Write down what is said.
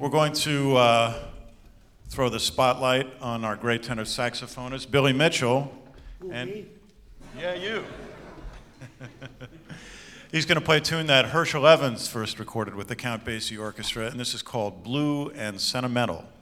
We're going to throw the spotlight on our great tenor saxophonist, Billy Mitchell. And yeah, you. He's going to play a tune that Herschel Evans first recorded with the Count Basie Orchestra, and this is called Blue and Sentimental.